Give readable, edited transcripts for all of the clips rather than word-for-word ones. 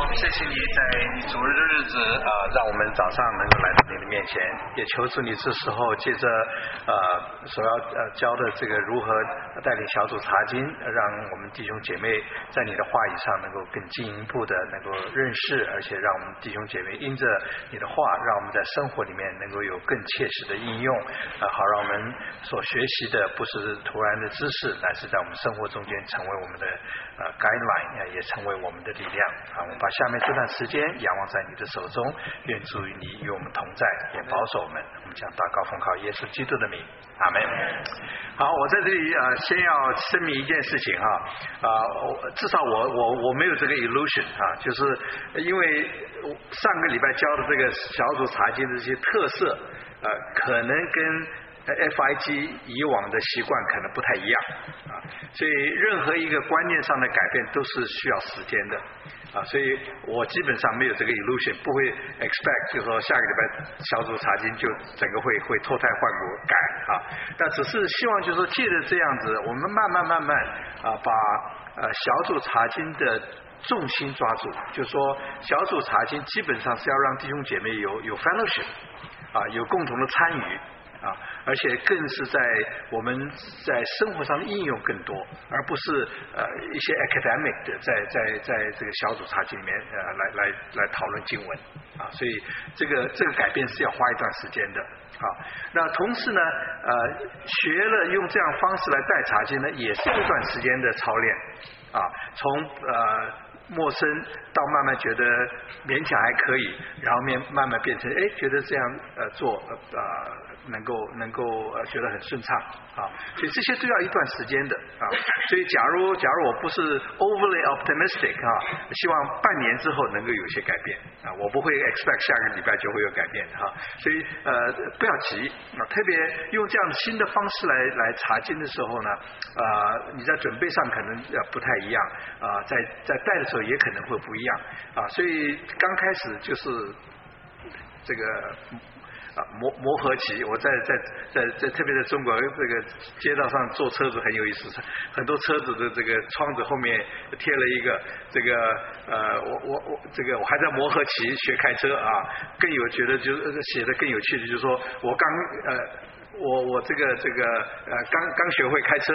谢谢你在你主日的日子让我们早上能够来到你的面前，也求助你这时候借着所要教的这个如何带领小组查经，让我们弟兄姐妹在你的话语上能够更进一步的能够认识，而且让我们弟兄姐妹因着你的话，让我们在生活里面能够有更切实的应用，好让我们所学习的不是突然的知识，乃是在我们生活中间成为我们的guideline，也成为我们的力量。我们把下面这段时间仰望在你的手中，愿主与你与我们同在，也保守我们。我们将祷告奉靠耶稣基督的名，阿们。好，我在这里先要声明一件事情至少我没有这个 illusion 就是因为上个礼拜教的这个小组查经的这些特色可能跟FIG 以往的习惯可能不太一样所以任何一个观念上的改变都是需要时间的所以我基本上没有这个 illusion， 不会 expect 就说下个礼拜小组查经就整个会脱胎换骨改但只是希望就是说借着这样子，我们慢慢把小组查经的重心抓住，就是说小组查经基本上是要让弟兄姐妹有 fellowship有共同的参与而且更是在我们在生活上的应用更多，而不是一些 academic 的在这个小组查经里面来讨论经文所以这个改变是要花一段时间的那同时呢学了用这样方式来带查经呢，也是一段时间的操练从陌生到慢慢觉得勉强还可以，然后慢慢变成觉得这样做能够觉得很顺畅所以这些都要一段时间的所以假如我不是 overly optimistic 希望半年之后能够有一些改变我不会 expect 下个礼拜就会有改变所以不要急特别用这样新的方式来查经的时候呢你在准备上可能不太一样在带的时候也可能会不一样所以刚开始就是这个磨合期，我在特别在中国这个街道上坐车子很有意思，很多车子的这个窗子后面贴了一个这个我还在磨合期学开车更有觉得就是写的更有趣的就是说我我这个刚学会开车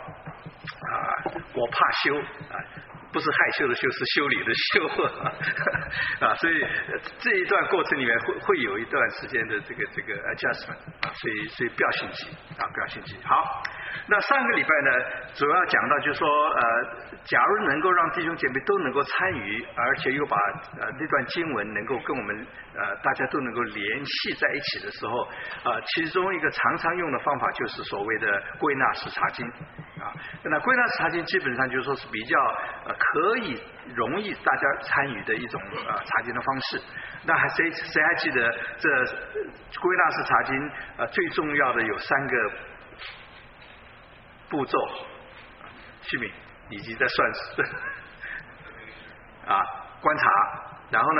我怕羞不是害羞的羞，是修理的修所以这一段过程里面会有一段时间的这个 adjustment 所以不要心急不要心急。好，那上个礼拜呢主要讲到就是说假如能够让弟兄姐妹都能够参与，而且又把那段经文能够跟我们大家都能够联系在一起的时候其中一个常用的方法就是所谓的归纳式查经那归纳式查经基本上就是说是比较可以容易大家参与的一种查经的方式。那谁还记得这归纳式查经最重要的有3个步骤？徐敏以及在算观察，然后呢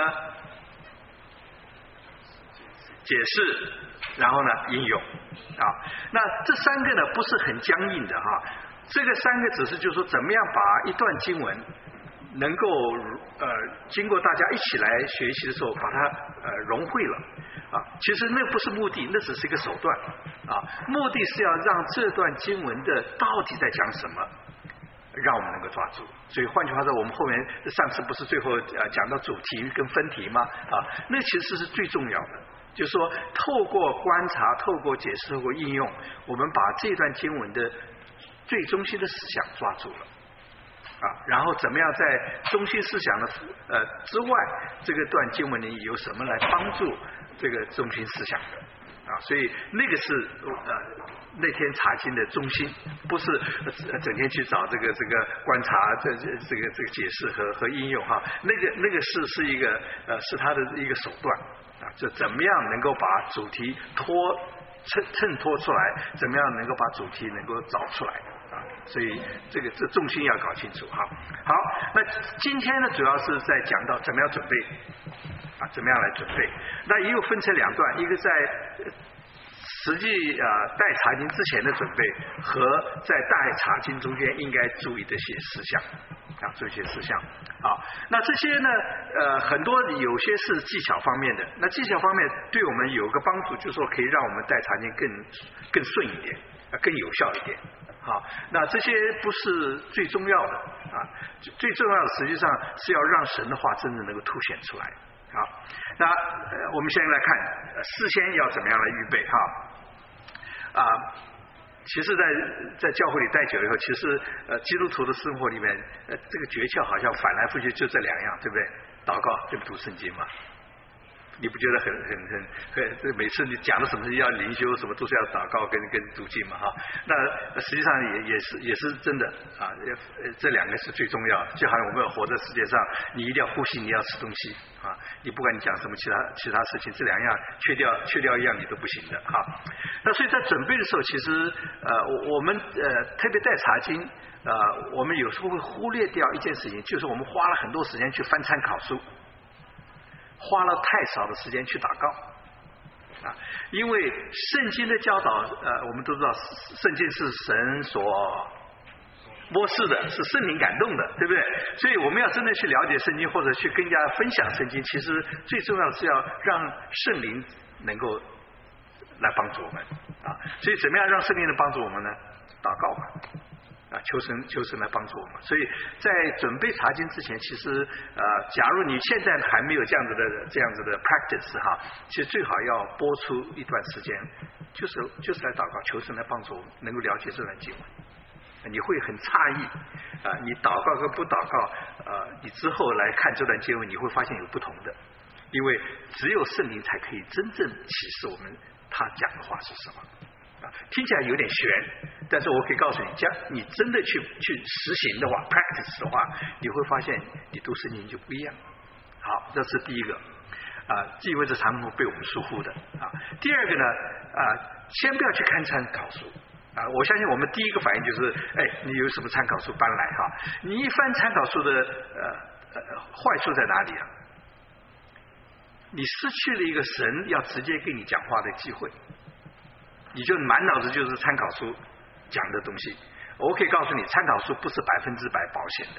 解释，然后呢应用那这3个呢不是很僵硬的这个3个只是就是说怎么样把一段经文能够经过大家一起来学习的时候把它融会了其实那不是目的，那只是一个手段目的是要让这段经文的到底在讲什么让我们能够抓住。所以换句话说，我们后面上次不是最后讲到主题跟分题吗那其实是最重要的，就是说透过观察，透过解释，透过应用，我们把这段经文的最中心的思想抓住了然后怎么样在中心思想的之外，这个段经文里有什么来帮助这个中心思想的所以那个是那天查经的中心，不是整天去找这个观察这个解释和应用那个是一个是他的一个手段就怎么样能够把主题衬托出来，怎么样能够把主题能够找出来所以这重心要搞清楚好，那今天呢主要是在讲到怎么样准备怎么样来准备。那也有分成2段，一个在实际带查经之前的准备和在带查经中间应该注意的一些事项注意一些事项。好，那这些呢很多有些是技巧方面的，那技巧方面对我们有个帮助，就是说可以让我们带查经更顺一点，更有效一点。好，那这些不是最重要的最重要的实际上是要让神的话真正能够凸显出来。好，那我们先来看事先要怎么样来预备其实在教会里待久了以后，其实基督徒的生活里面这个诀窍好像反来覆去就这两样，对不对？祷告跟读圣经嘛。你不觉得很每次你讲的什么要灵修什么都是要祷告跟读经嘛那实际上也是真的这两个是最重要的。就好像我们要活在世界上，你一定要呼吸，你要吃东西你不管你讲什么其他事情，这两样缺掉一样你都不行的那所以在准备的时候，其实我们特别带查经我们有时候会忽略掉一件事情，就是我们花了很多时间去翻参考书，花了太少的时间去祷告因为圣经的教导我们都知道圣经是神所默示的，是圣灵感动的，对不对？所以我们要真的去了解圣经，或者去跟人家分享圣经，其实最重要的是要让圣灵能够来帮助我们所以怎么样让圣灵能帮助我们呢？祷告吧求神来帮助我们。所以在准备查经之前，其实假如你现在还没有这样子的 practice 其实最好要拨出一段时间，就是来祷告，求神来帮助我们能够了解这段经文。你会很诧异你祷告跟不祷告你之后来看这段经文，你会发现有不同的，因为只有圣灵才可以真正启示我们他讲的话是什么听起来有点玄，但是我可以告诉你，你真的去实行的话 practice 的话，你会发现你读圣经就不一样。好，这是第一个因为这常常被我们疏忽的第二个呢先不要去看参考书我相信我们第一个反应就是你有什么参考书搬来你一翻参考书的坏处在哪里你失去了一个神要直接跟你讲话的机会，你就满脑子就是参考书讲的东西。我可以告诉你，参考书不是100%保险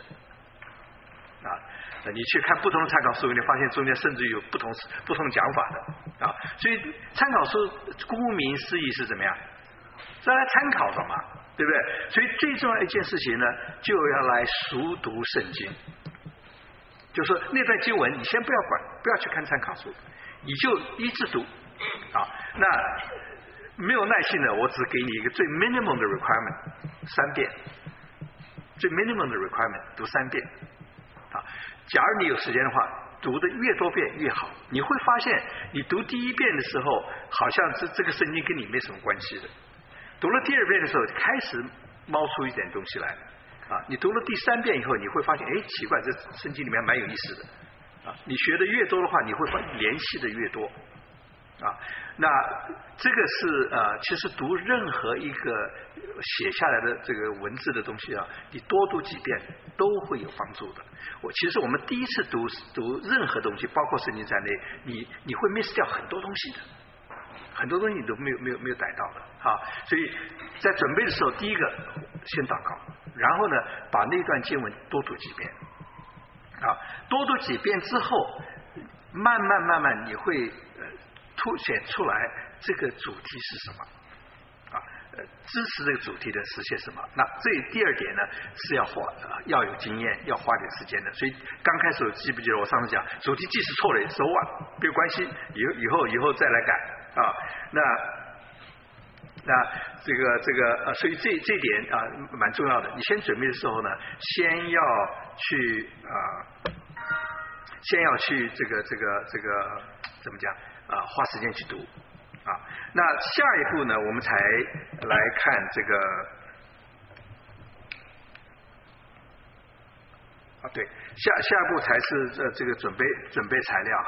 的你去看不同的参考书，你发现中间甚至有不同讲法的所以参考书顾名思义是怎么样？是来参考的嘛，对不对？所以最重要一件事情呢，就要来熟读圣经。就是那段经文你先不要管，不要去看参考书，你就一直读那没有耐心的，我只给你一个最 minimum 的 requirement 3遍，最 minimum 的 requirement 读3遍假如你有时间的话，读的越多遍越好。你会发现你读第一遍的时候好像这个圣经跟你没什么关系的，读了第2遍的时候开始冒出一点东西来你读了第3遍以后，你会发现奇怪，这圣经里面蛮有意思的你学的越多的话，你会发现联系的越多那这个是其实读任何一个写下来的这个文字的东西你多读几遍都会有帮助的。其实我们第一次读任何东西，包括圣经在内，你会 miss 掉很多东西的，很多东西你都没有逮到的所以在准备的时候，第一个先祷告，然后呢把那段经文多读几遍多读几遍之后，慢慢你会凸显出来这个主题是什么支持这个主题的实现什么。那这第2点呢是要有经验，要花点时间的。所以刚开始记不记得我上次讲，主题即使错了也so what，没有关系，以后再来改那这个所以这一点蛮重要的。你先准备的时候呢，先要去这个怎么讲花时间去读那下一步呢，我们才来看这个对，下一步才是这个准备材料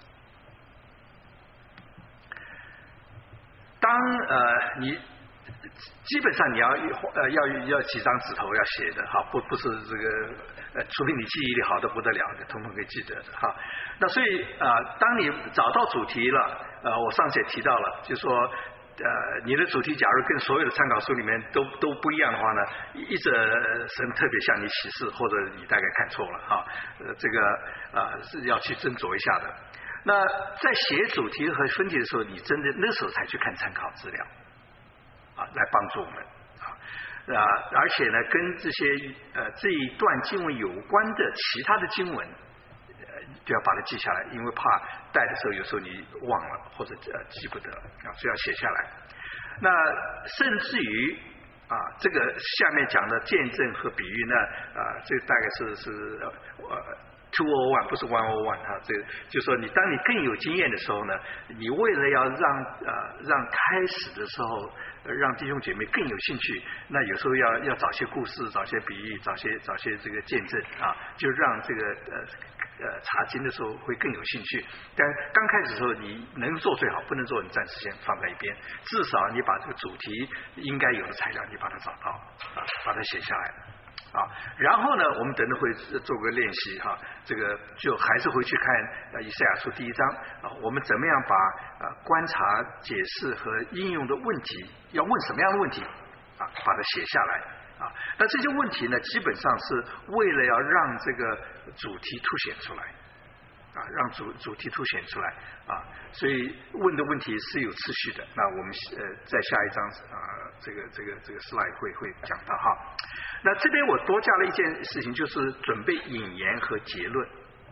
当你基本上你要几张纸头要写的哈，不是这个除非你记忆力好的不得了的，统统可以记得的哈。那所以当你找到主题了，我上次也提到了，就说你的主题假如跟所有的参考书里面都不一样的话呢，一者神特别向你启示，或者你大概看错了哈，这个是要去斟酌一下的。那在写主题和分题的时候，你真的那时候才去看参考资料来帮助我们而且呢，跟这些这一段经文有关的其他的经文，就要把它记下来，因为怕带的时候有时候你忘了或者记不得所以要写下来。那甚至于这个下面讲的见证和比喻呢，这个大概是201不是101这个就是说当你更有经验的时候呢，你为了要让开始的时候让弟兄姐妹更有兴趣，那有时候要找些故事，找些比喻，找些这个见证就让这个查经的时候会更有兴趣。但刚开始的时候你能做最好，不能做你暂时先放在一边，至少你把这个主题应该有的材料你把它找到把它写下来然后呢，我们等着会做个练习这个就还是回去看以赛亚书第1章我们怎么样把观察、解释和应用的问题，要问什么样的问题把它写下来那这些问题呢，基本上是为了要让这个主题凸显出来让主题凸显出来所以问的问题是有次序的。那我们在下一章这个 slide 会讲到那这边我多加了一件事情，就是准备引言和结论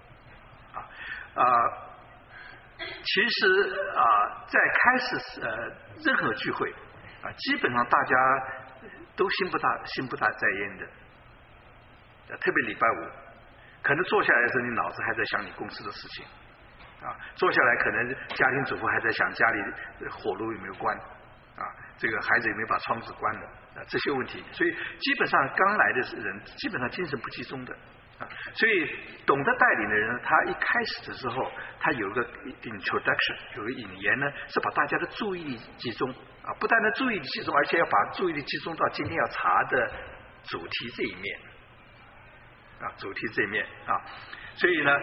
其实在开始任何聚会基本上大家都心不大在焉的特别礼拜五可能坐下来的时候你脑子还在想你公司的事情坐下来可能家庭主妇还在想家里火炉有没有关这个孩子有没有把窗子关了这些问题。所以基本上刚来的人基本上精神不集中的所以懂得带领的人，他一开始的时候他有个 introduction 有个引言呢，是把大家的注意力集中不但能注意力集中，而且要把注意力集中到今天要查的主题这一面主题这一面所以呢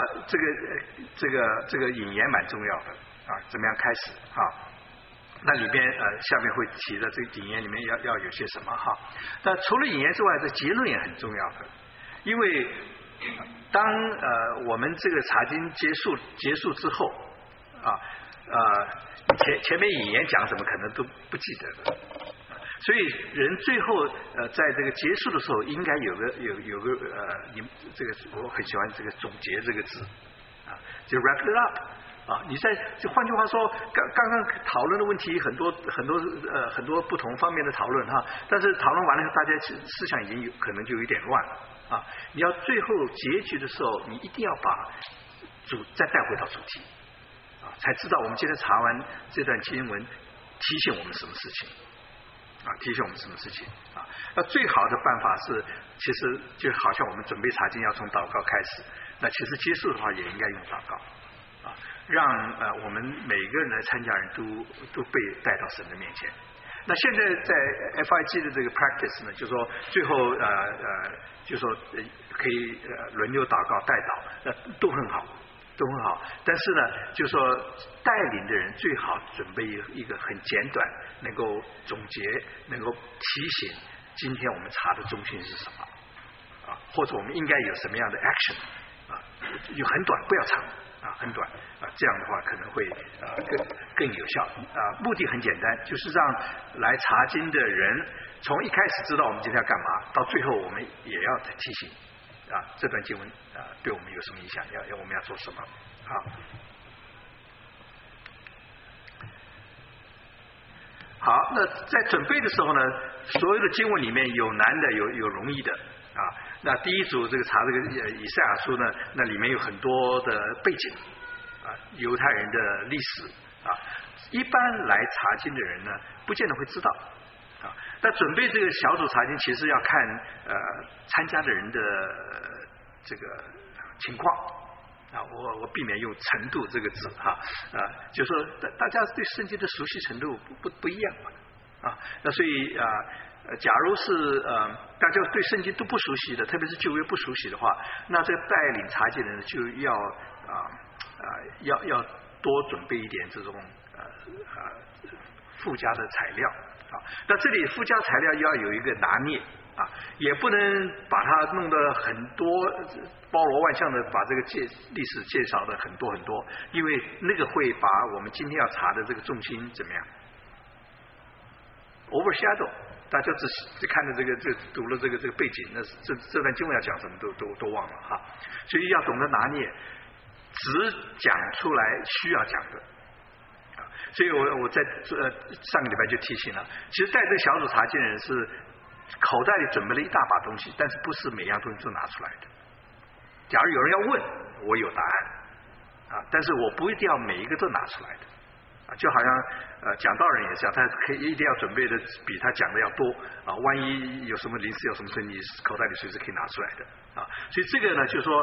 这个引言蛮重要的怎么样开始那里边下面会提的这个引言里面要有些什么那除了引言之外，这结论也很重要的，因为当我们这个查经结束之后前面引言讲什么可能都不记得的，所以人最后在这个结束的时候应该有个这个我很喜欢这个总结这个字就 wrap it up你就换句话说，刚刚讨论的问题很多不同方面的讨论但是讨论完了后，大家思想已经可能就有点乱你要最后结局的时候，你一定要把再带回到主题才知道我们今天查完这段经文提醒我们什么事情提醒我们什么事情那最好的办法是，其实就好像我们准备查经要从祷告开始，那其实结束的话也应该用祷告让我们每个人的参加人都被带到神的面前。那现在在 FIG 的这个 practice 呢，就是说最后就是说可以轮流祷告代祷，都很好。但是呢，就是说带领的人最好准备一个很简短，能够总结，能够提醒今天我们查的中心是什么或者我们应该有什么样的 action就很短，不要长很短这样的话可能会更有效目的很简单，就是让来查经的人从一开始知道我们今天要干嘛，到最后我们也要提醒这段经文对我们有什么影响，我们要做什么好，那在准备的时候呢，所有的经文里面有难的有容易的那第一组这个查这个以赛亚书呢，那里面有很多的背景犹太人的历史一般来查经的人呢不见得会知道那准备这个小组查经其实要看参加的人的这个情况我避免用程度这个字就是说大家对圣经的熟悉程度不一样啊。那所以假如是大家对圣经都不熟悉的，特别是旧约不熟悉的话，那这个带领查经的人就要多准备一点这种附加的材料啊。那这里附加材料要有一个拿捏啊，也不能把它弄得很多包罗万象的把这个历史介绍的很多很多，因为那个会把我们今天要查的这个重心怎么样 overshadow。大家只看着这读了这个背景，那这段经文要讲什么都忘了哈，所以要懂得拿捏，只讲出来需要讲的啊。所以我在上个礼拜就提醒了，其实带这个小组查经的人是口袋里准备了一大把东西，但是不是每样东西都拿出来的。假如有人要问，我有答案啊，但是我不一定要每一个都拿出来的。就好像讲道人也是这样，他可以一定要准备的比他讲的要多啊，万一有什么临时有什么事，你口袋里随时可以拿出来的啊。所以这个呢，就是说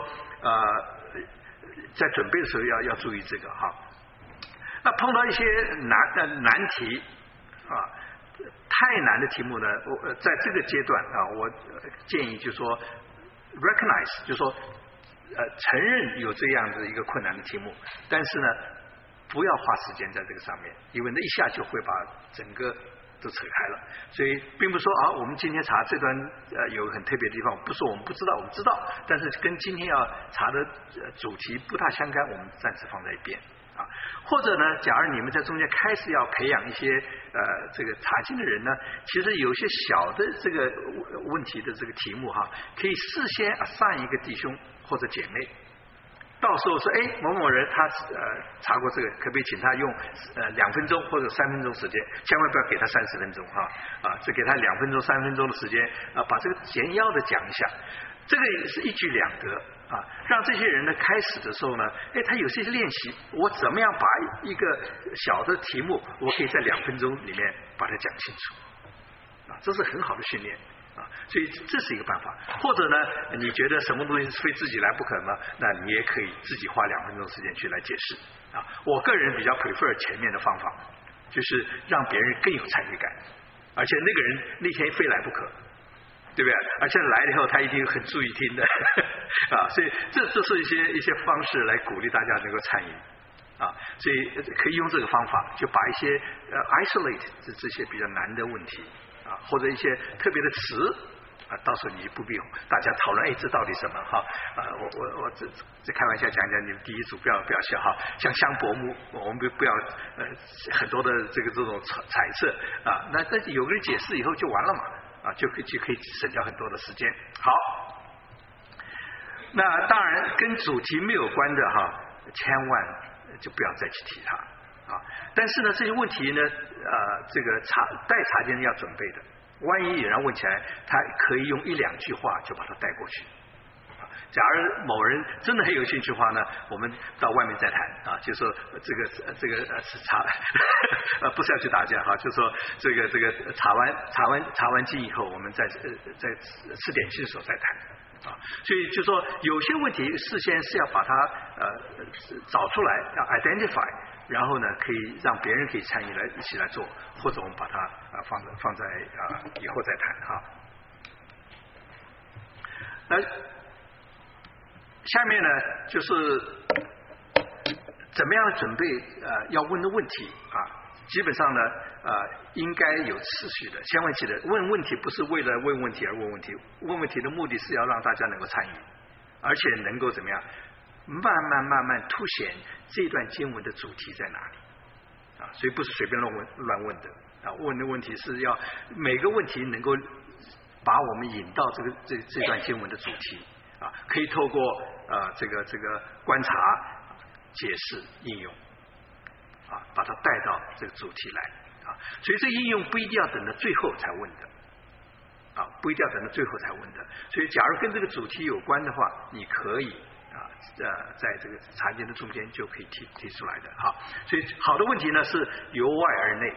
在准备的时候要注意这个哈。那碰到一些难题啊，太难的题目呢，在这个阶段啊，我建议就是说 recognize， 就是说承认有这样子一个困难的题目，但是呢，不要花时间在这个上面，因为那一下就会把整个都扯开了。所以并不是说我们今天查这段有很特别的地方，不是我们不知道，我们知道，但是跟今天要查的主题不大相干，我们暂时放在一边啊。或者呢，假如你们在中间开始要培养一些这个查经的人呢，其实有些小的这个问题的这个题目哈，可以事先assign一个弟兄或者姐妹。到时候说，某某人他查过这个，可不可以请他用2分钟或者3分钟时间，千万不要给他30分钟只给他2分钟3分钟的时间把这个简要的讲一下，这个也是一举两得让这些人呢开始的时候呢，他有些练习，我怎么样把一个小的题目，我可以在2分钟里面把它讲清楚这是很好的训练。所以这是一个办法，或者呢，你觉得什么东西非自己来不可吗？那你也可以自己花2分钟时间去来解释我个人比较 prefer 前面的方法，就是让别人更有参与感，而且那个人那天非来不可，对不对？而且来了以后他一定很注意听的所以这是一些方式来鼓励大家能够参与所以可以用这个方法，就把一些isolate 这些比较难的问题或者一些特别的词到时候你不必大家讨论这到底什么我这开玩笑讲讲，你们第一组不要笑像香柏木，我们不要很多的这种彩色那有个人解释以后就完了嘛就可以省掉很多的时间。好，那当然跟主题没有关的千万就不要再去提它但是呢，这些问题呢，这个带查经要准备的，万一有人问起来，他可以用1-2句话就把它带过去。假如某人真的很有兴趣的话呢，我们到外面再谈就说这个查不是要去打架就说这个查完经以后，我们再吃点心的时候再谈所以就说有些问题事先是要把它找出来，要 identify。然后呢，可以让别人可以参与一起来做，或者我们把它放在以后再谈那下面呢，就是怎么样准备要问的问题基本上呢应该有次序的。千万记得，问问题不是为了问问题而问问题，问问题的目的是要让大家能够参与，而且能够怎么样慢慢凸显这段经文的主题在哪里所以不是随便乱问的问的问题是要每个问题能够把我们引到这段经文的主题可以透过这个观察、解释、应用把它带到这个主题来所以这应用不一定要等到最后才问的不一定要等到最后才问的。所以假如跟这个主题有关的话，你可以在这个查经的中间就可以提出来的所以好的问题呢是由外而内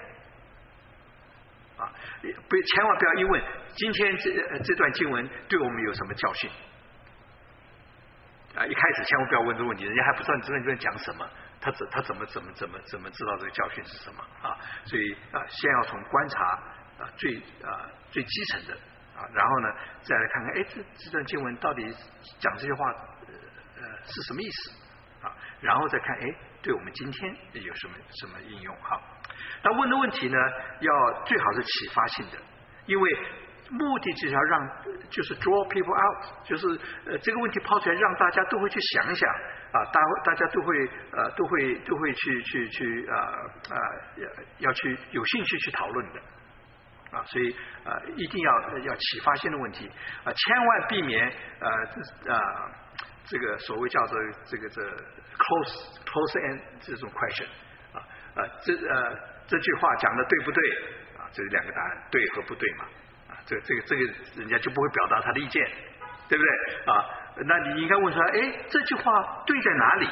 千万不要一问今天这段经文对我们有什么教训一开始千万不要问这个问题，人家还不知道你这段讲什么他怎么知道这个教训是什么啊？所以先要从观察最基层的然后呢再来看看这段经文到底讲这些话是什么意思然后再看对我们今天有什么应用那问的问题呢要最好是启发性的，因为目的就是 draw people out， 就是这个问题抛出来让大家都会去想一想大家都会去要去有兴趣去讨论的所以一定要启发性的问题千万避免这个所谓叫做这 close end 这种 question 这句话讲的对不对这是两个答案，对和不对嘛这个人家就不会表达他的意见，对不对那你应该问出来这句话对在哪里，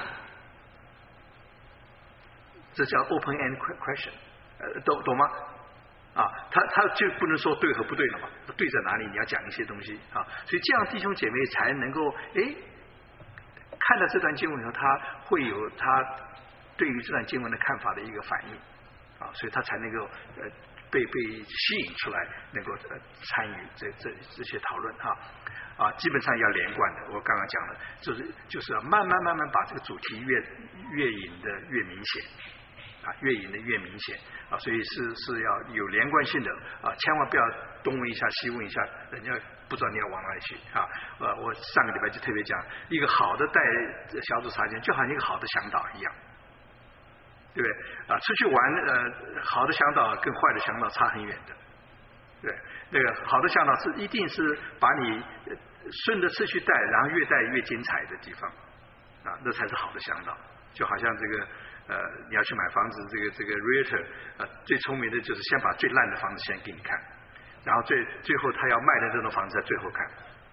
这叫 open end question 懂吗他就不能说对和不对了嘛，对在哪里你要讲一些东西所以这样弟兄姐妹才能够看到这段经文以后他会有他对于这段经文的看法的一个反应所以他才能够被吸引出来，能够参与这些讨论基本上要连贯的。我刚刚讲了，就是要慢慢把这个主题越引的越明显越引的越明显所以是要有连贯性的千万不要东问一下西问一下，人家不知道你要往哪里去我上个礼拜就特别讲，一个好的带小组查经就好像一个好的向导一样。对不对出去玩好的向导跟坏的向导差很远的，对，那个好的向导一定是把你顺着次序带，然后越带越精彩的地方那才是好的向导。就好像这个你要去买房子，这个 realtor 最聪明的就是先把最烂的房子先给你看，然后最后他要卖的这种房子在最后看。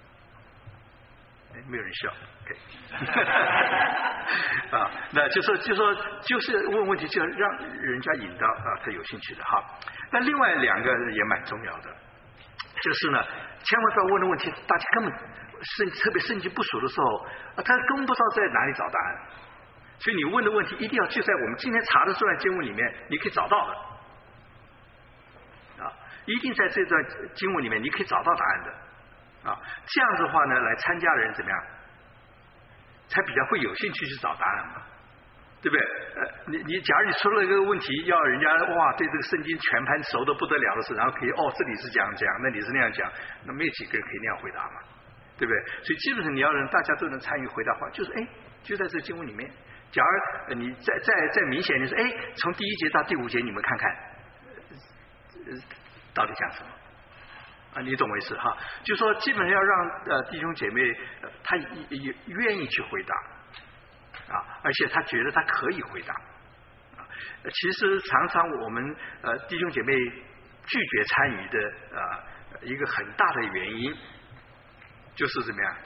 没有人笑那就是问问题，就要让人家引到他有兴趣的那另外两个也蛮重要的，就是呢，千万不要问的问题，大家根本特别圣经不熟的时候他根本不知道在哪里找答案，所以你问的问题一定要就在我们今天查的这段经文里面你可以找到的一定在这段经文里面你可以找到答案的这样子的话呢，来参加的人怎么样，才比较会有兴趣去找答案嘛，对不对你假如你出了一个问题，要人家哇对这个圣经全盘熟的不得了的事，然后可以这里是这样讲，那里是那样讲，那没有几个人可以那样回答嘛，对不对？所以基本上你要让大家都能参与回答话，就是就在这经文里面，假如你再明显的说从第1节到第5节你们看看到底讲什么你懂我意思就说基本上要让弟兄姐妹他也愿意去回答而且他觉得他可以回答其实常常我们弟兄姐妹拒绝参与的一个很大的原因就是怎么样，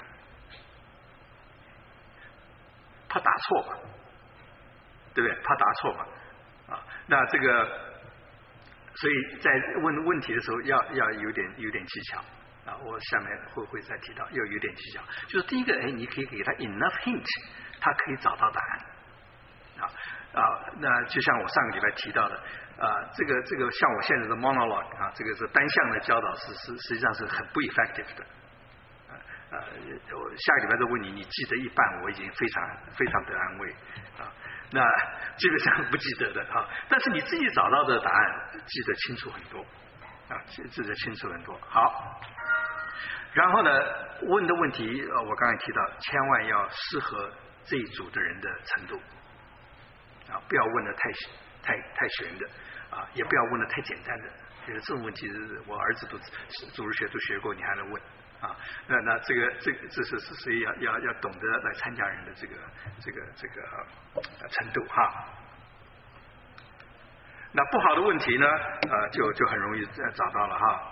怕答错嘛，对不对？怕答错嘛那这个所以在问问题的时候要有点技巧我下面会再提到要有点技巧，就是第一个你可以给他 enough hint， 他可以找到答案那就像我上个礼拜提到的这个像我现在的 monologue 这个是单向的教导实际上是很不 effective 的我下个礼拜再问你记得一半，我已经非常得安慰那基本上不记得的但是你自己找到的答案记得清楚很多记得清楚很多。好，然后呢问的问题我刚才提到千万要适合这一组的人的程度不要问的太玄的也不要问的太简单的，就是这种问题我儿子都组织学都学过，你还能问那这是所以要懂得来参加人的这个程度那不好的问题呢就很容易找到了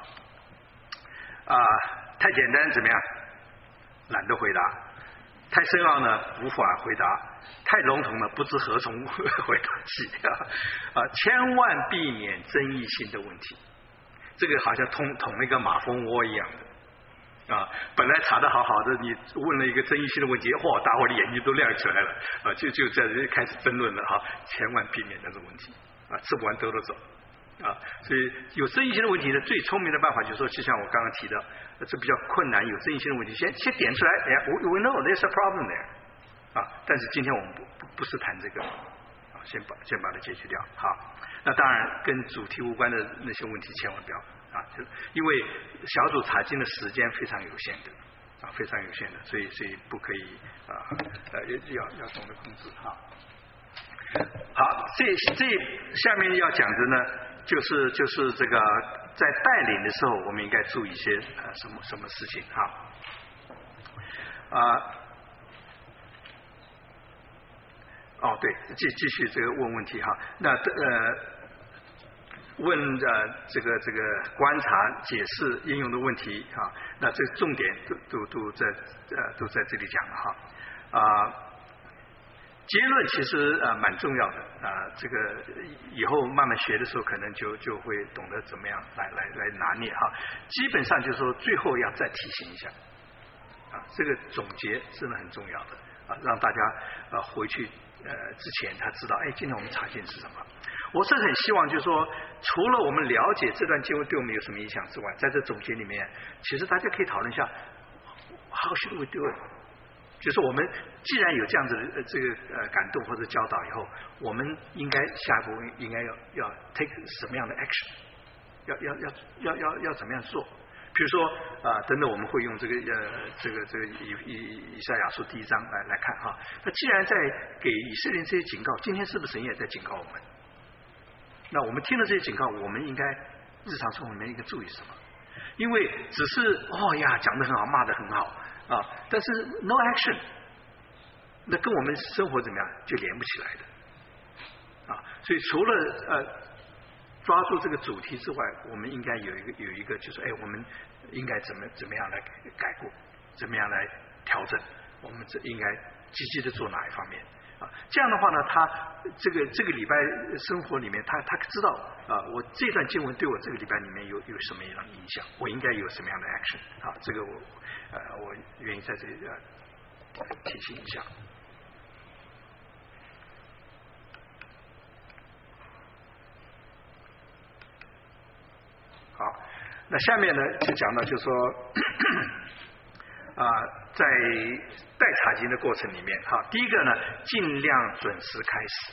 太简单怎么样，懒得回答，太深奥呢无法回答，太笼统了不知何从回答起千万避免争议性的问题，这个好像捅了一个马蜂窝一样的本来查得好好的，你问了一个争议性的问题，大伙的眼睛都亮起来了，就在这开始争论了千万避免那种问题吃不完兜着走所以有争议性的问题呢，最聪明的办法就是说，就像我刚刚提的，这比较困难有争议性的问题，先点出来，we know there's a problem there但是今天我们不是谈这个先把它解决掉。好，那当然跟主题无关的那些问题千万不要就因为小组查经的时间非常有限的非常有限的，所以不可以要懂得控制好，这下面要讲的呢，就是这个在带领的时候，我们应该注意一些什么事情对，继续这个问问题那问这个观察、解释、应用的问题那这重点都在这里讲了结论其实蛮重要的这个以后慢慢学的时候，可能就会懂得怎么样来拿捏基本上就是说，最后要再提醒一下这个总结真的很重要的让大家回去之前他知道今天我们查经是什么。我是很希望就是说，除了我们了解这段经文对我们有什么影响之外，在这总结里面，其实大家可以讨论一下 how should we do it，就是我们既然有这样子的这个感动或者教导以后，我们应该下一步应该要 take 什么样的 action， 要怎么样做？比如说等等我们会用这个以赛亚书第1章来看那既然在给以色列这些警告，今天是不是神也在警告我们？那我们听了这些警告，我们应该日常生活里面应该注意什么？因为只是讲得很好，骂得很好但是 no action， 那跟我们生活怎么样就连不起来的所以除了抓住这个主题之外，我们应该有一个就是我们应该怎么样来改过，怎么样来调整，我们应该积极的做哪一方面这样的话呢，他这个礼拜生活里面，他知道我这段经文对我这个礼拜里面有什么样的影响，我应该有什么样的 action 这个我愿意在这里提醒一下。好，那下面呢就讲到就是说在带查经的过程里面第一个呢，尽量准时开始。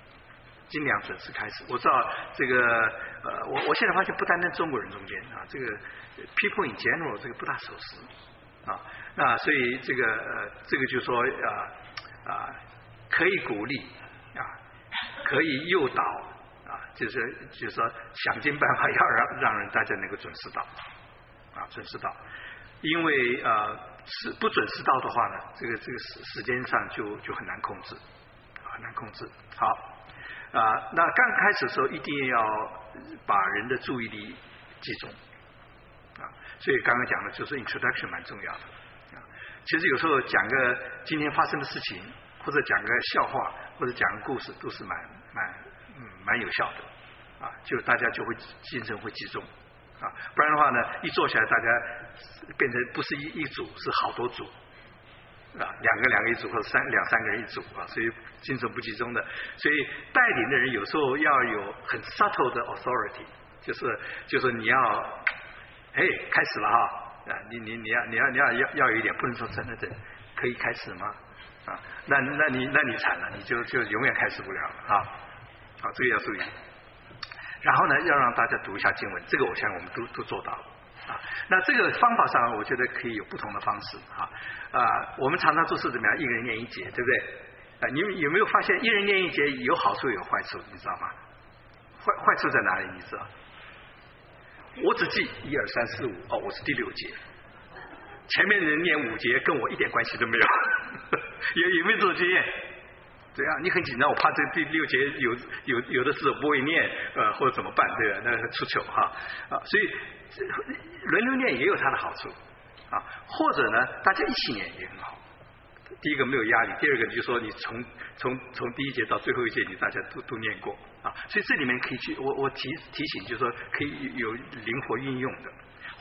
我知道这个我现在发现不单单中国人中间这个 people in general 这个不大守时那所以这个就是说可以鼓励可以诱导就是说想尽办法要让大家能够准时到因为是不准时到的话呢，这个时间上就很难控制好那刚开始的时候一定要把人的注意力集中所以刚刚讲的就是 introduction 蛮重要的其实有时候讲个今天发生的事情，或者讲个笑话，或者讲个故事，都是蛮有效的就大家就会精神会集中不然的话呢，一坐下来大家变成不是一组，是好多组两个一组，或者两三个人一组所以精神不集中的。所以带领的人有时候要有很 subtle 的 authority， 就是你要开始了你要有一点，不能说真的可以开始吗那你惨了，你就永远开始不了了这个要注意。然后呢，要让大家读一下经文，这个我相信我们都做到了那这个方法上，我觉得可以有不同的方式我们常常做是怎么样，一个人念一节，对不对你有没有发现，一人念一节有好处有坏处，你知道吗？坏处在哪里？你知道？我只记1、2、3、4、5我是第6节，前面人念5节跟我一点关系都没有有没有这种经验？对你很紧张，我怕这第6节有的字我不会念或者怎么办，对吧？那出糗所以轮流念也有它的好处或者呢大家一起念也很好。第一个没有压力，第二个就是说你从第1节到最后1节你大家都念过所以这里面可以去我提醒就是说可以有灵活运用的，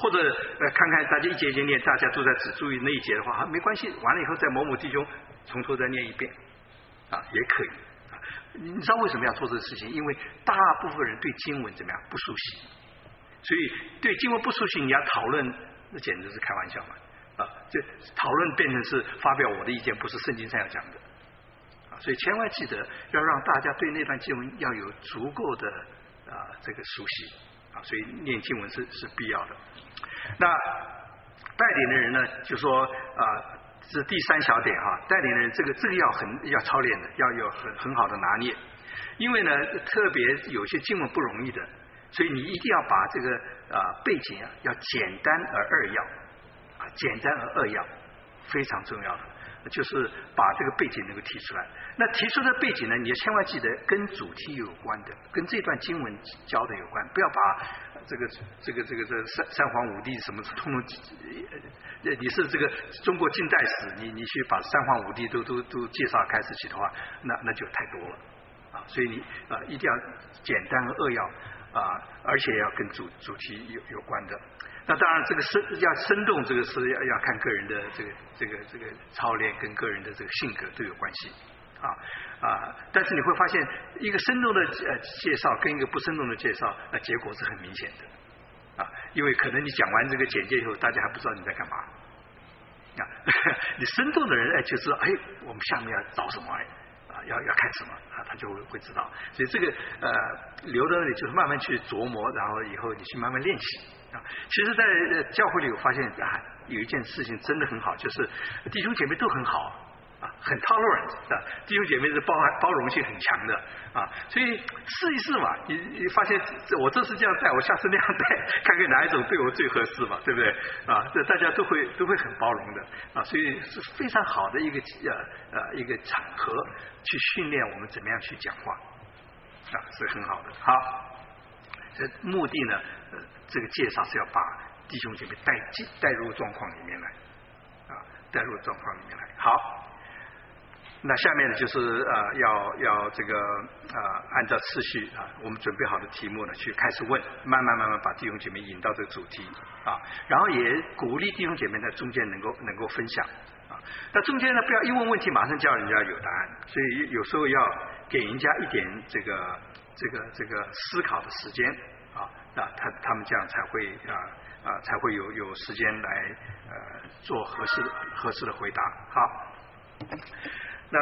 或者看看大家一节一节念，大家都在只注意那一节的话，没关系，完了以后再某某弟兄从头再念一遍也可以你知道为什么要做这个事情？因为大部分人对经文怎么样不熟悉，所以对经文不熟悉，你要讨论，那简直是开玩笑嘛这讨论变成是发表我的意见，不是圣经上要讲的所以千万记得要让大家对那段经文要有足够的这个熟悉所以念经文是必要的。那带领的人呢，就说是第3小点带领的人这个要操练的，要有很好的拿捏，因为呢特别有些经文不容易的，所以你一定要把这个背景要简单而扼要简单而扼要，非常重要的就是把这个背景能够提出来。那提出的背景呢，你要千万记得跟主题有关的，跟这段经文教的有关，不要把这三皇五帝什么通通你是这个中国近代史，你去把三皇五帝都介绍开始起的话，那就太多了所以你一定要简单而扼要而且要跟主题有关的。那当然这个要生动，这个是要看个人的这个操练跟个人的这个性格都有关系但是你会发现一个生动的介绍跟一个不生动的介绍结果是很明显的因为可能你讲完这个简介以后，大家还不知道你在干嘛你生动的人就知道我们下面要找什么要看什么他就会知道。所以这个留到那里就是慢慢去琢磨，然后以后你去慢慢练习其实在教会里我发现有一件事情真的很好，就是弟兄姐妹都很好很 tolerant 弟兄姐妹是包容性很强的所以试一试嘛，你发现我这次这样带，我下次那样带，看看哪一种对我最合适嘛，对不对这大家都会很包容的所以是非常好的一个场合去训练我们怎么样去讲话是很好的。好，这目的呢这个介绍是要把弟兄姐妹带入状况里面来带入状况里面来。好，那下面呢就是要这个按照次序我们准备好的题目呢去开始问，慢慢把弟兄姐妹引到这个主题然后也鼓励弟兄姐妹在中间能够分享那中间呢不要一问问题马上叫人家有答案，所以有时候要给人家一点这个思考的时间他们这样才会有时间来做合适的回答。好，那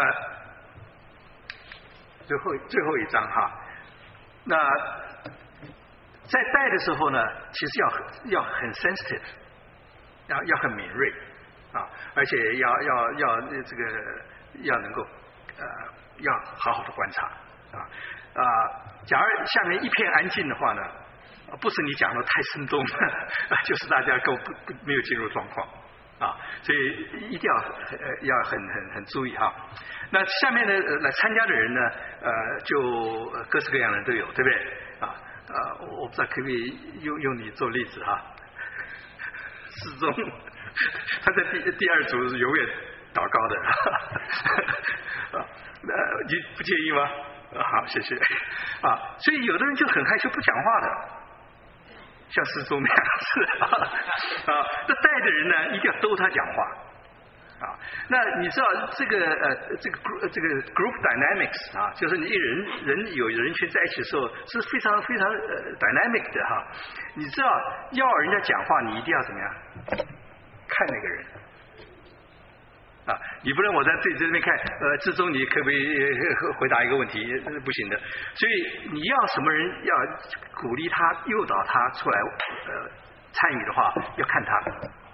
最后一章那在带的时候呢，其实要很 sensitive， 要很敏锐而且要能够要好好的观察假如下面一片安静的话呢，不是你讲的太生动就是大家没有进入状况所以一定要很注意那下面的来参加的人呢就各式各样的人都有，对不对我不知道可不可以用你做例子世宗他在第2组是永远祷告的你不介意吗？好，谢谢所以有的人就很害羞不讲话的，像世宗那样子那带的人呢一定要逗他讲话那你知道这个 group dynamics 就是你有人群在一起的时候是非常非常dynamic 的你知道要人家讲话，你一定要怎么样看那个人你不能我在对这边看之中你可不可以回答一个问题，不行的。所以你要什么人要鼓励他诱导他出来参与的话，要看他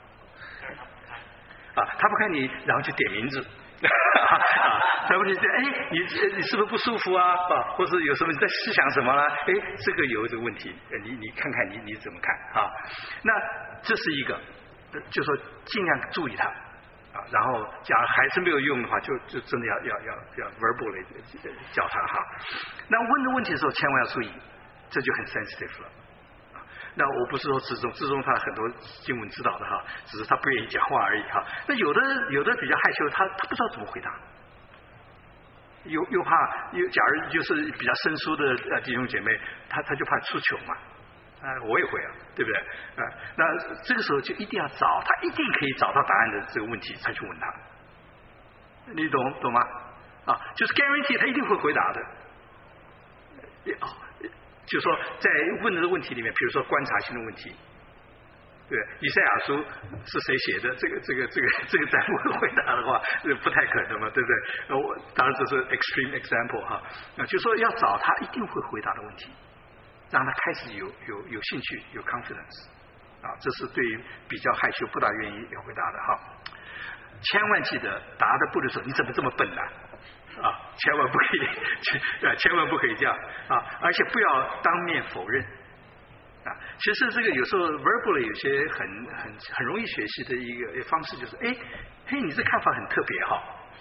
他不看你然后就点名字他不就你是不是不舒服或者有什么你在思想什么啦这个有这个问题你看看你怎么看那这是一个就说尽量注意他然后假如还是没有用的话，就真的要 verbally 叫他那问的问题的时候千万要注意，这就很 sensitive 了那我不是说之中他很多经文知道的只是他不愿意讲话而已那有的比较害羞，他不知道怎么回答，又怕假如就是比较生疏的弟兄姐妹，他就怕出糗嘛我也会啊，对不对？那这个时候就一定要找他，一定可以找到答案的这个问题才去问他，你懂吗？就是 guarantee 他一定会回答的。就是说在问的问题里面，比如说观察性的问题，对，以赛亚书是谁写的？这个再不回答的话，不太可能嘛，对不对？我当然这是 extreme example 哈，就是说要找他一定会回答的问题，让他开始有兴趣，有 confidence 这是对于比较害羞、不大愿意回答的哈。千万记得答的不的时候，你怎么这么笨呢？千万不可以，千万不可以这样而且不要当面否认其实这个有时候 verbal 有些很容易学习的一个方式，就是嘿，你这看法很特别哈。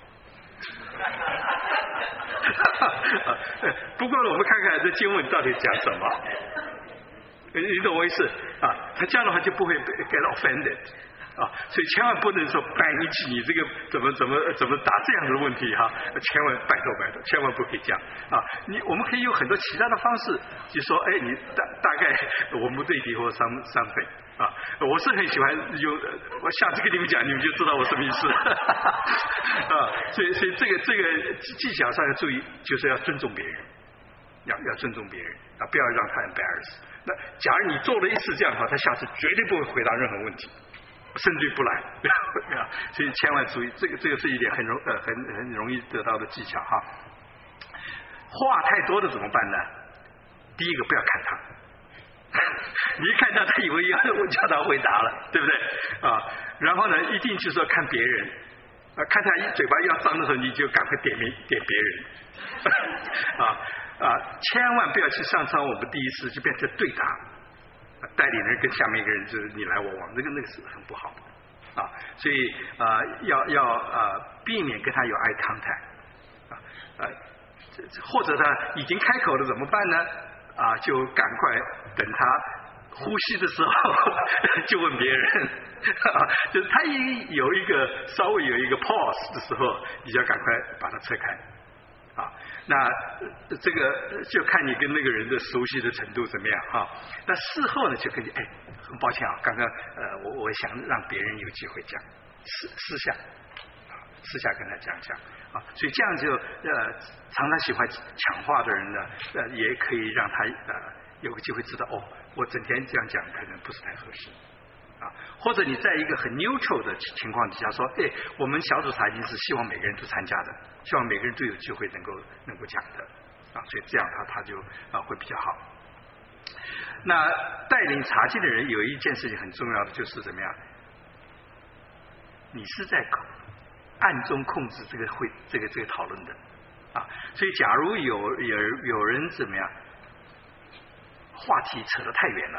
不过呢，我们看看这经文到底讲什么，你懂我意思他这样的话就不会 get offended。所以千万不能说你这个怎么答这样的问题千万拜托，千万不可以这样我们可以有很多其他的方式，就说你大概我们对比或something我是很喜欢我下次跟你们讲，你们就知道我什么意思所以这个技巧上要注意，就是要尊重别人，要尊重别人不要让他 embarrass。那假如你做了一次这样的话，他下次绝对不会回答任何问题，甚至不来所以千万注意，这个是一点很容易得到的技巧哈。话太多的怎么办呢？第一个不要看他你一看他，他以为我叫他回答了，对不对然后呢，一定就是说看别人看他嘴巴要张的时候，你就赶快点别人千万不要去上我们第一次就变成对答，带领人跟下面一个人就是你来我往，那个是很不好的所以要避免跟他有 eye contact或者他已经开口了怎么办呢就赶快等他呼吸的时候就问别人就是他稍微有一个 pause 的时候，你就要赶快把它撤开那这个就看你跟那个人的熟悉的程度怎么样那事后呢就跟你很抱歉刚刚我想让别人有机会讲私下跟他讲所以这样就常常喜欢抢话的人呢也可以让他有个机会知道我整天这样讲可能不是太合适或者你在一个很 neutral 的情况底下说我们小组查经是希望每个人都参加的，希望每个人都有机会能够讲的所以这样他就会比较好。那带领查经的人有一件事情很重要的，就是怎么样，你是在暗中控制这个讨论的所以假如有人怎么样话题扯得太远了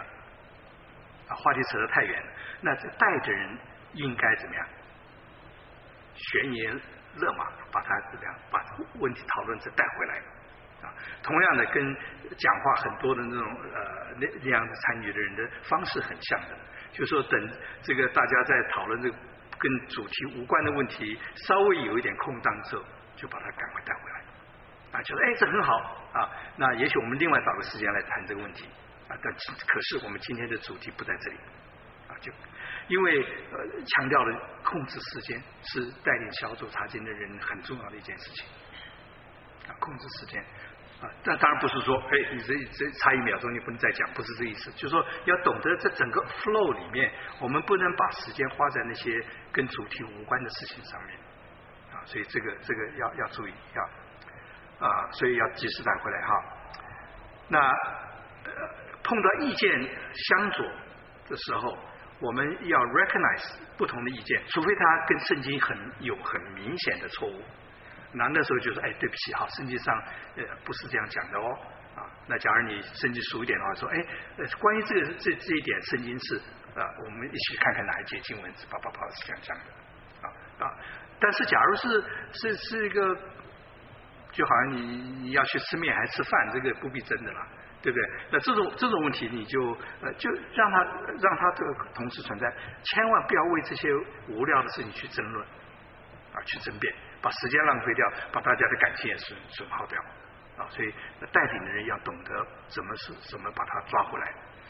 那这带的人应该怎么样悬崖勒马，把他怎么样把问题讨论者带回来同样的跟讲话很多的那种那样的参与的人的方式很像的，就是说等这个大家在讨论这个跟主题无关的问题稍微有一点空档之后，就把他赶快带回来就说这很好那也许我们另外找个时间来谈这个问题但可是我们今天的主题不在这里就因为强调了控制时间是带领小组查经的人很重要的一件事情控制时间但当然不是说你这差1秒钟你不能再讲，不是这意思，就是说要懂得在整个 flow 里面，我们不能把时间花在那些跟主题无关的事情上面所以这个要注意所以要及时带回来那碰到意见相左的时候，我们要 recognize 不同的意见，除非他跟圣经有很明显的错误，那时候就说对不起圣经上不是这样讲的那假如你圣经熟一点的话说关于这一点圣经是我们一起看看哪一节经文是是这样讲的但是假如是一个就好像你要去吃面还吃饭，这个不必争的了，对不对？那这种问题你就让他这个同时存在，千万不要为这些无聊的事情去争论去争辩，把时间浪费掉，把大家的感情也损耗掉所以带领的人要懂得怎么把它抓回来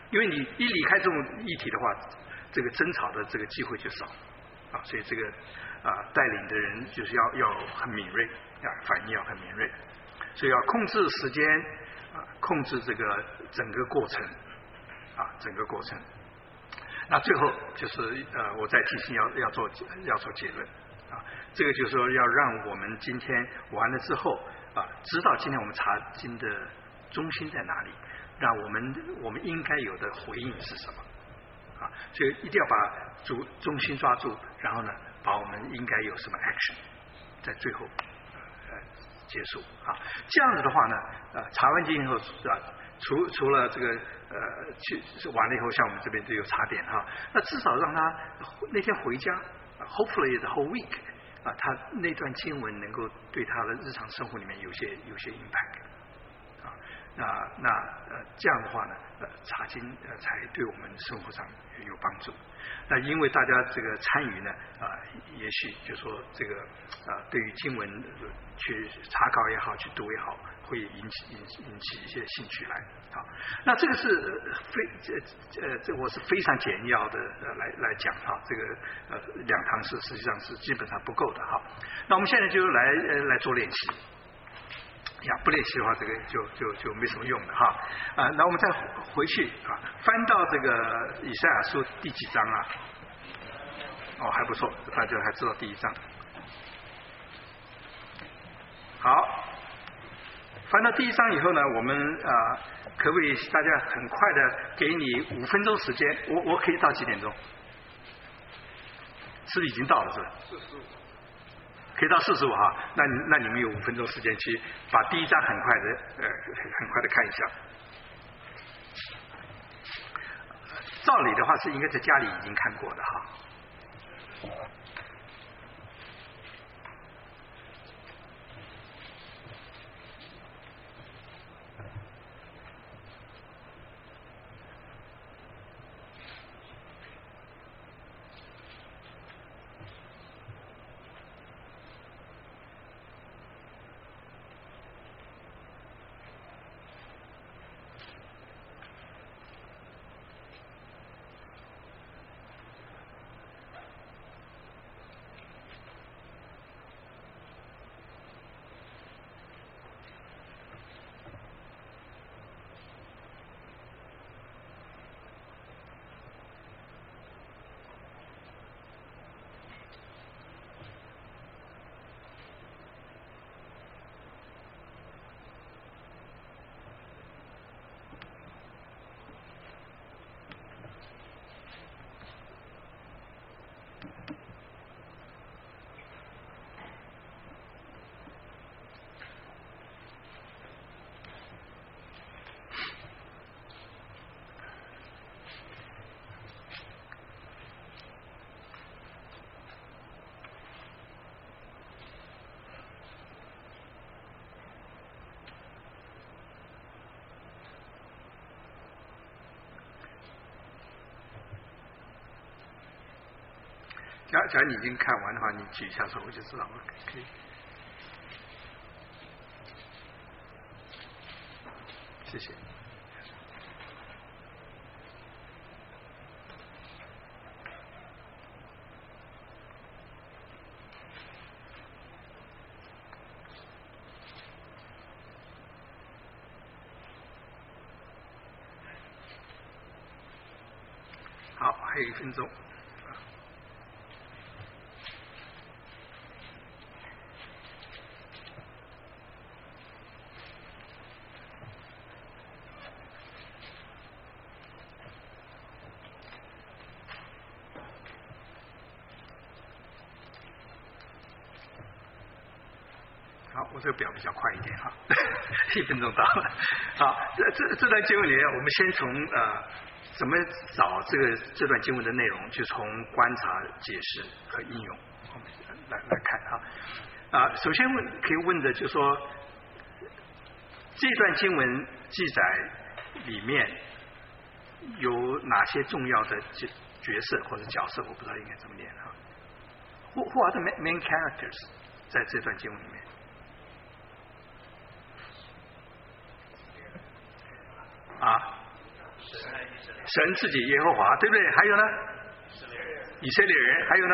因为你一离开这种议题的话，这个争吵的这个机会就少啊，所以这个带领的人就是要很敏锐啊，反应要很敏锐，所以要控制时间啊，控制这个整个过程啊，整个过程。那最后就是我再提醒要做结论啊，这个就是说要让我们今天完了之后啊，知道今天我们查经的中心在哪里，让我们应该有的回应是什么啊，所以一定要把中心抓住，然后呢，把我们应该有什么 action 在最后结束啊，这样子的话呢，查完经以后是吧？除了这个去完了以后，像我们这边就有茶点哈，那至少让他那天回家 ，hopefully the whole week 啊，他那段经文能够对他的日常生活里面有些 impact 啊，那这样的话呢，查经才对我们生活上有帮助。那因为大家这个参与呢，也许就说这个对于经文去查考也好，去读也好，会引起一些兴趣来。好，那这个是这我是非常简要的来讲哈，这个2堂是实际上是基本上不够的哈。那我们现在就来做练习。呀，不练习的话，这个就没什么用的哈。那我们再回去啊，翻到这个以赛亚书第几章啊？哦，还不错，大家还知道第1章。好，翻到第1章以后呢，我们可不可以大家很快的给你5分钟时间？我可以到几点钟？是不是已经到了？是吧？45。可以到45哈，那你们有5分钟时间去把第1章很快的看一下。照理的话是应该在家里已经看过的哈。假如你已经看完的话，你举一下手，我就知道了。可以。谢谢。好，还有1分钟。好，我这个表比较快一点哈，1分钟到了。好，这段经文里面，我们先从怎么找这段经文的内容，就从观察、解释和应用，我们来看哈。首先可以问的就是说，这段经文记载里面有哪些重要的角色或者角色？我不知道应该怎么念哈。Who are the main characters 在这段经文里面？ 神自己耶和华，对不对？还有呢？以色列人，还有呢？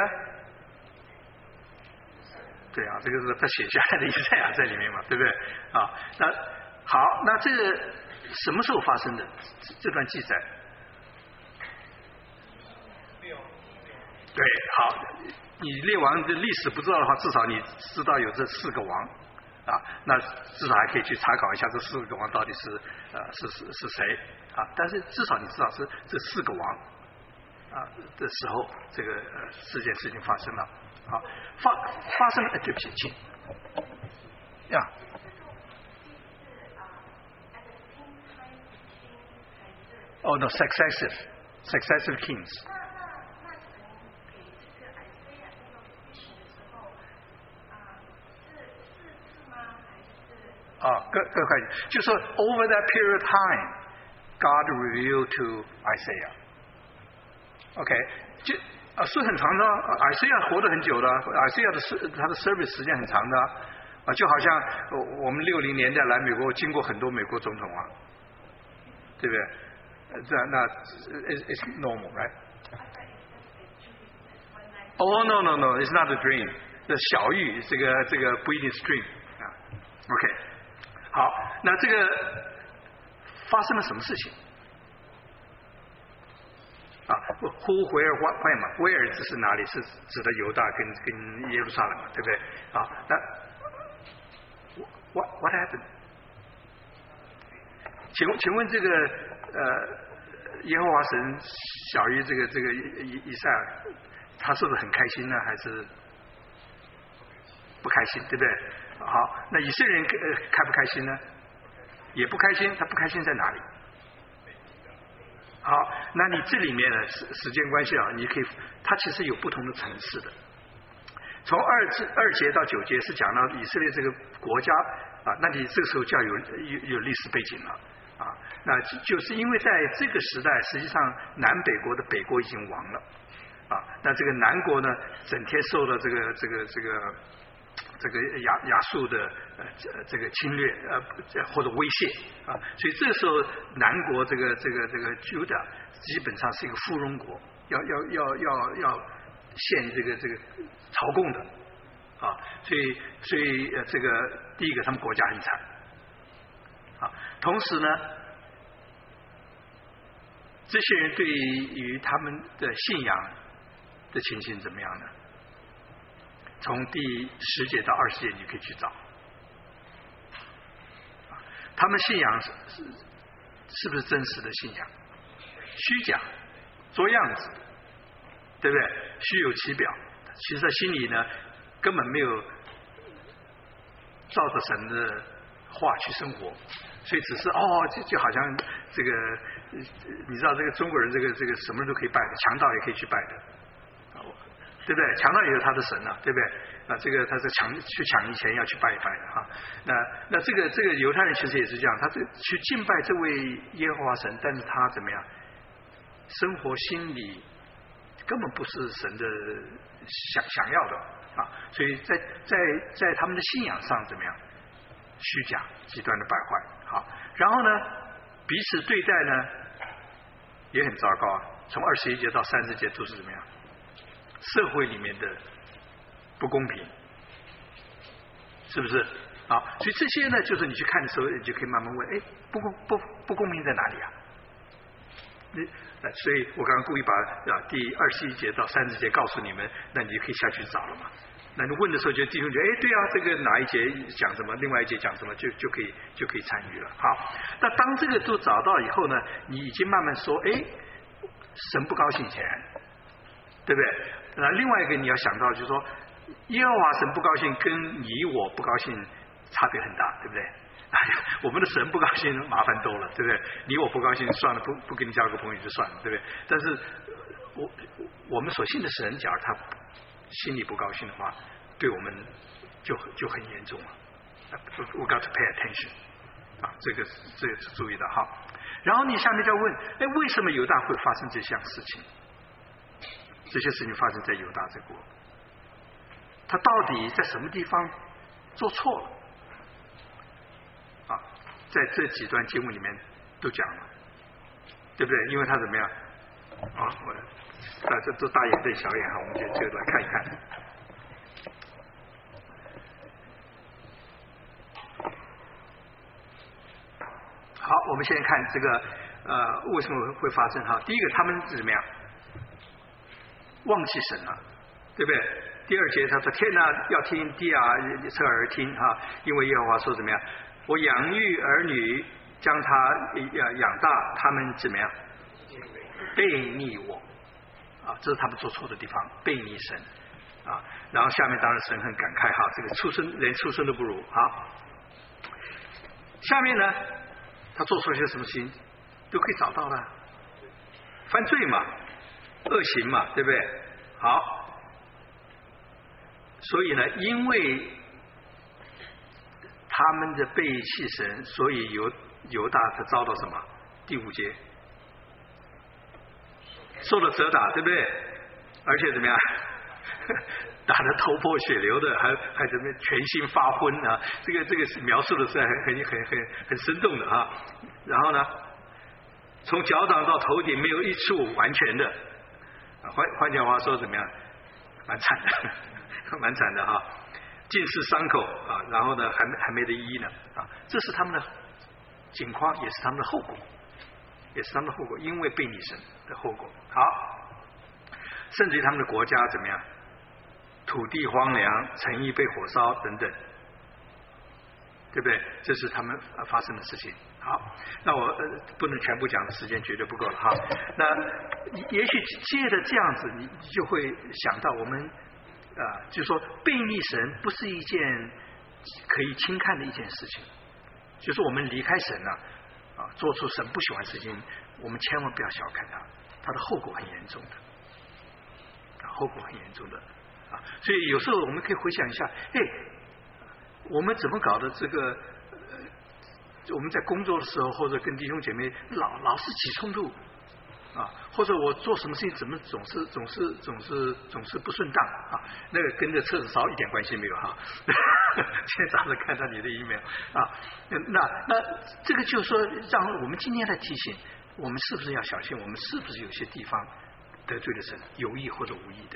对啊，这个是他写下来的以赛亚在里面嘛，对不对？啊，那好，那这个什么时候发生的这段记载？对，好，你列王的历史不知道的话，至少你知道有这4个王啊，那至少还可以去查考一下这4个王到底是谁啊？但是至少你知道是这4个王啊的时候，这个这件事情发生了。好，发生了，对不起，请呀。Oh no, successive kings. 各块，就说 over that period of time, God revealed to Isaiah. OK， 是很长的，Isaiah 活得很久的，Isaiah 他的 service 时间很长的就好像我们60年代来美国，经过很多美国总统啊，对不对？那 it's normal, right? Oh no, it's not a dream. 这小玉，这个不一定是 dream 啊。OK， 好，那这个发生了什么事情？呼回尔外嘛，威尔指是哪里？是指的犹大跟耶路撒冷嘛，对不对？那 what happened？ 请问这个耶和华神小于这个以赛亚，他是不是很开心呢？还是不开心？对不对？好，那以色列人开不开心呢？也不开心，他不开心在哪里？好，那你这里面呢，时间关系你可以，它其实有不同的层次的。从2节到9节是讲到以色列这个国家那你这个时候就要有历史背景了那就是因为在这个时代，实际上南北国的北国已经亡了那这个南国呢，整天受到这个亚述的这个侵略或者威胁所以这个时候南国这个Judah基本上是一个附庸国，要献这个朝贡的所以这个第一个他们国家很惨同时呢，这些人对于他们的信仰的情形怎么样呢？从第10节到20节你可以去找，他们信仰是不是真实的信仰？虚假，做样子，对不对？虚有其表，其实在心里呢根本没有照着神的话去生活，所以只是就好像这个你知道这个中国人这个什么人都可以拜的，强盗也可以去拜的。对不对？强盗也有他的神对不对？这个他是去抢以前要去拜一拜的那这个犹太人其实也是这样，他去敬拜这位耶和华神，但是他怎么样？生活心里根本不是神的想要的所以在他们的信仰上怎么样？虚假、极端的败坏然后呢，彼此对待呢也很糟糕从21节到30节都是怎么样？社会里面的不公平，是不是所以这些呢，就是你去看的时候，你就可以慢慢问，不公平在哪里所以我刚刚故意把第21节到30节告诉你们，那你就可以下去找了嘛。那你问的时候，就弟兄觉得，对啊，这个哪一节讲什么，另外一节讲什么，就可以参与了。好，那当这个都找到以后呢，你已经慢慢说，神不高兴起来，对不对？那另外一个你要想到就是说，耶和华神不高兴跟你我不高兴差别很大，对不对？我们的神不高兴麻烦多了，对不对？你我不高兴算了，不跟你交个朋友就算了，对不对？但是我们所信的神，假如他心里不高兴的话，对我们就很严重了。We got to pay attention 这个是注意的哈。然后你下面就要问，为什么犹大会发生这项事情？这些事情发生在犹大这国，他到底在什么地方做错了？在这几段经文里面都讲了。 对不对？因为他怎么样？这都大眼瞪小眼哈，我们就来看一看。好，我们现在看这个为什么会发生哈？第一个，他们是怎么样？忘记神了，对不对？第二节他说：“天哪，要听；地啊，侧耳听哈，因为耶和华说怎么样？我养育儿女，将他养大，他们怎么样？背逆我啊！这是他们做错的地方，背逆神啊。然后下面当然神很感慨哈，这个连出生都不如。好，下面呢，他做错些什么事情都可以找到的，犯罪嘛，恶行嘛，对不对？好。”所以呢，因为他们的背弃神，所以犹大他遭到什么？第5节，受了责打，对不对？而且怎么样？打得头破血流的，还怎么全心发昏啊？这个是描述的是很生动的啊。然后呢，从脚掌到头顶没有一处完全的，换句话说怎么样？蛮惨的。蛮惨的哈，尽是伤口啊，然后呢还没得医呢啊，这是他们的境况，也是他们的后果，因为背逆神的后果。好，甚至于他们的国家怎么样？土地荒凉，城邑被火烧等等，对不对？这是他们发生的事情。好，那我不能全部讲，时间绝对不够了哈。那也许借着这样子，你就会想到我们。就是说背逆神不是一件可以轻看的一件事情，就是我们离开神了做出神不喜欢的事情，我们千万不要小看它的后果很严重的，所以有时候我们可以回想一下，我们怎么搞的这个我们在工作的时候或者跟弟兄姐妹老是起冲突或者我做什么事情怎么总是不顺当那个跟着厕所烧一点关系没有哈。今天早上看到你的 email 那这个就是说让我们今天来提醒我们是不是要小心，我们是不是有些地方得罪了神，有意或者无意的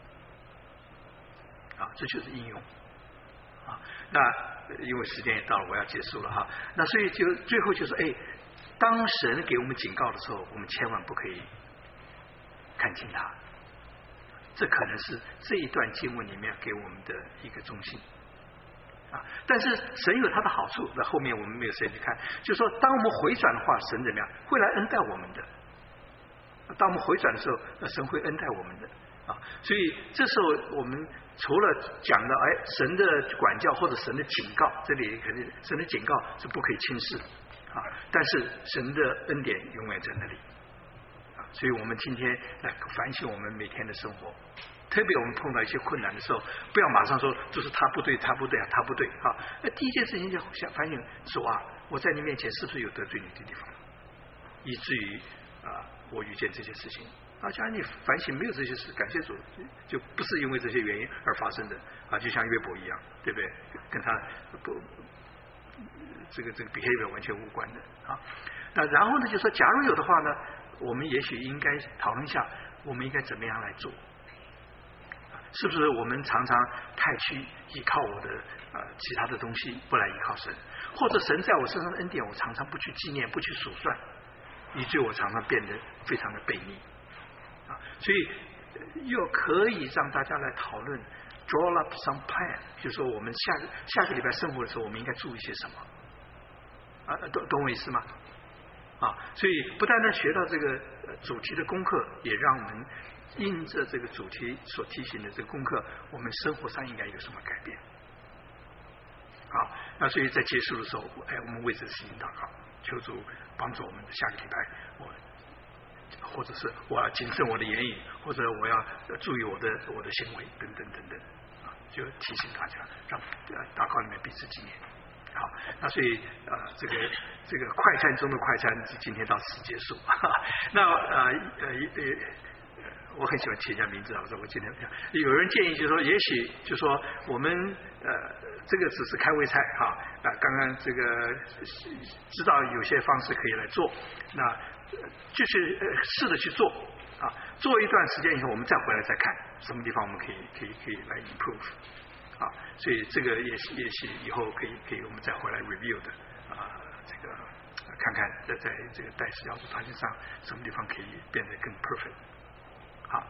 这就是应用那因为时间也到了，我要结束了哈。那所以就最后就是当神给我们警告的时候，我们千万不可以看轻它。这可能是这一段经文里面给我们的一个中心但是神有他的好处，那后面我们没有时间去看。就是说，当我们回转的话，神怎么样？会来恩待我们的。当我们回转的时候，那神会恩待我们的所以这时候我们除了讲到神的管教或者神的警告，这里肯定神的警告是不可以轻视但是神的恩典永远在那里所以我们今天来反省我们每天的生活，特别我们碰到一些困难的时候，不要马上说就是他不对第一件事情就想反省主我在你面前是不是有得罪你的地方，以至于我遇见这些事情假如你反省没有这些事，感谢主，就不是因为这些原因而发生的就像约伯一样，对不对？跟他不这个 behavior 完全无关的那然后呢，就说假如有的话呢，我们也许应该讨论一下，我们应该怎么样来做？是不是我们常常太去依靠我的其他的东西，不来依靠神，或者神在我身上的恩典，我常常不去纪念，不去数算，以至于我常常变得非常的悖逆所以又可以让大家来讨论 draw up some plan， 就是说我们下个礼拜生活的时候，我们应该注意些什么懂我意思吗？所以不单单学到这个主题的功课，也让我们因着这个主题所提醒的这个功课，我们生活上应该有什么改变那所以在结束的时候我们为这事情祷告，求主帮助我们下个礼拜或者是我要谨慎我的言语，或者我要注意我的行为等等就提醒大家，让祷告里面彼此纪念。好，那所以这个快餐中的快餐今天到此结束那我很喜欢提人家名字我说我今天有人建议就是说，也许就是说我们这个只是开胃菜啊。刚刚这个知道有些方式可以来做，那继续试着去做啊。做一段时间以后，我们再回来再看什么地方我们可以来 improve 啊。所以这个也是以后可以我们再回来 review 的啊。这个看看在这个代词小组查询上什么地方可以变得更 perfect。好。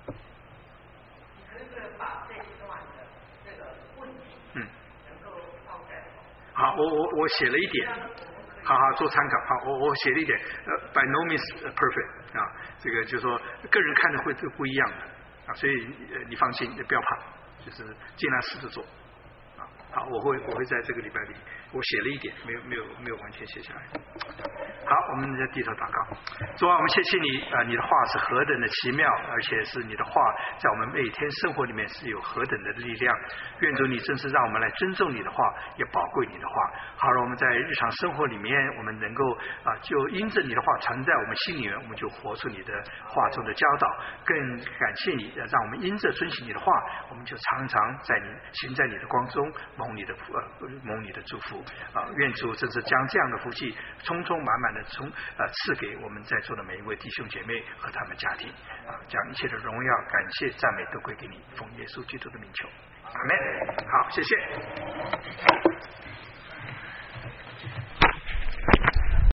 你可以把这一段的这个问题，能够放在。 好，我写了一点。好做参考。好，我写了一点by no means perfect 啊，这个就是说个人看的会不一样的啊，所以你放心，不要怕，就是尽量试着做啊。好，我会在这个礼拜里，我写了一点，没有完全写下来。好，我们再低头祷告。主啊，我们谢谢你你的话是何等的奇妙，而且是你的话在我们每天生活里面是有何等的力量。愿主你真是让我们来尊重你的话，也宝贵你的话。好了，我们在日常生活里面，我们能够就因着你的话传在我们心里面，我们就活出你的话中的教导。更感谢你，让我们因着遵循你的话，我们就常常行在你的光中，蒙你的祝福啊！愿主真是将这样的福气充充满满的赐给我们在座的每一位弟兄姐妹和他们家庭啊！将一切的荣耀、感谢、赞美都归给你，奉耶稣基督的名求，阿们。好，谢谢。